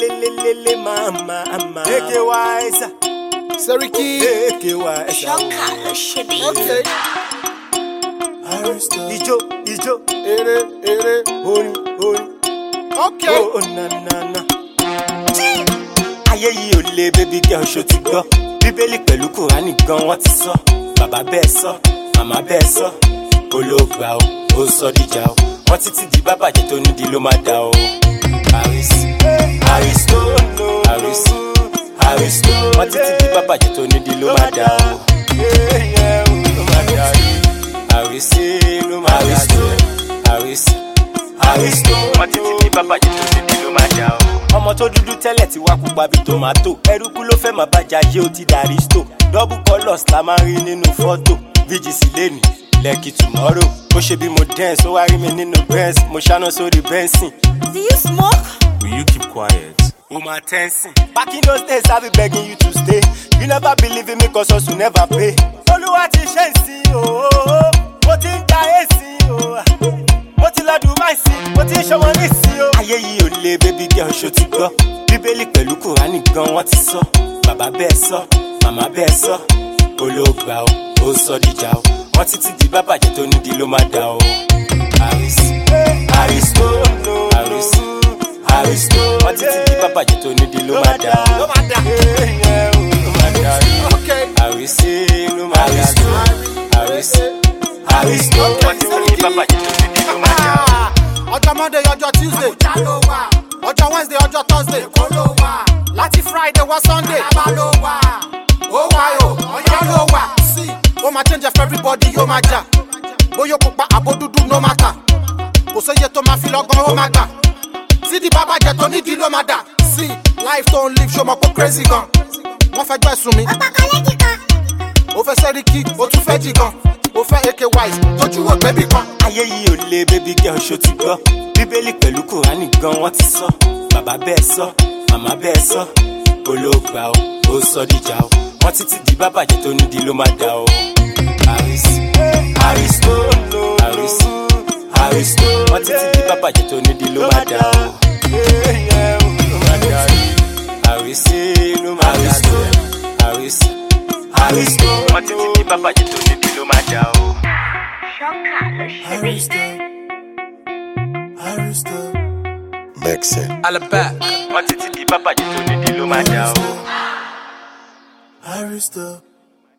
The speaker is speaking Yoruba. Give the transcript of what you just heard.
le mama AKY Seriki AKY Shoka Shibi. Okay. Ijo Ere Oni Okay. Oh na ayé yìí ò le baby girl ṣó ti gbọ́ bíbélì pẹ̀lú kùránì gan wọ́n ti sọ bàbá bẹ́ẹ̀ sọ màmá bẹ́ẹ̀ sọ olóògbà ó sọ díjà o wọ́n títí di bábàjẹ́ tó nídìí ló máa dà o. Aristo wọ́n títí di bábàjẹ́ tó nídìí ló máa dà o. Aristo wọ́n títí di bábàjẹ́ tó nídìí ló máa dà o. Ọmọ tó dúdú tẹ́lẹ̀ tí wá pupa bí tòmátò ẹrúkú ló fẹ́ máa bàjá yé ó ti d'Aristo double colours la máa rí nínú fọ́tò VGC lẹ́nu lẹ́kì tomorrow ó ṣe bí mo dance ó wá rí mi nínú Benz mo ṣáná sórí benzin. Do you smoke? Will you keep quiet? O ma tensing. Back in those days I be begging you to stay. You never believe in me cause us will never pay. Olúwa ti ṣe ń sin o, mo ti ń ta èsì o, mo ti lọ Dubai sí, mo ti ń ṣọmọ ní sí o. Ayé yìí ò le baby girl ṣó ti gbọ́, bíbélì pẹ̀lú kùránì gan wọ́n ti sọ. Bàbá bẹ́ẹ̀ sọ, màmá bẹ́ẹ̀ sọ, olóògbà ó sọ díjà o. Wọ́n títí di bábàjẹ́ tó nídìí ló máa dà o. Aristo wọ́n títí di bábàjẹ́ tó nídìí ló máa dà o. Okay. Aristo wọ́n títí di bábàjẹ́ tó nídìí ló máa dà o. Ọjọ́ Monday, ọjọ́ Tuesday, ọjọ́ Wednesday, ọjọ́ Thursday, láti Friday wá Sunday, ó wá o, ọjọ́ ló wà. See, ó máa change for everybody, yóò máa jà. Bóyá pupa àbó dúdú no matter. Kò séye tó máa fi lọ́gán ó máa gbà. Sídi bábàjẹ́ tó nídìí ló máa dà. See, life tó ń live ṣó mọ̀ pé crazy gan. Wọ́n fẹ́ gbọ́ ẹ̀sùn mi. Ó fẹ́ Seriki, ó tún fẹ́ jì gan. Ó fẹ́ AKY, tójú ọ̀gbẹ́bì kan. Ayé yìí ò le baby girl ṣó ti gbọ́, bíbélì pẹ̀lú kùránì gan wọ́n ti sọ. Bàbá bẹ́ẹ̀ sọ, màmá bẹ́ẹ̀ sọ, olóògbà ó sọ díjà o. Wọ́n títí di bábàjẹ́ tó nídìí ló máa dà o. Aristo wọ́n títí di bábàjẹ́ tó nídìí ló máa dà o. Aristo wọ́n títí di bábàjẹ́ tó nídìí ló máa dà o. Shoka Shibi. Mixing. Alaba. Wọ́n títí di bábàjẹ́ tó nídìí ló máa dà o. Aristo.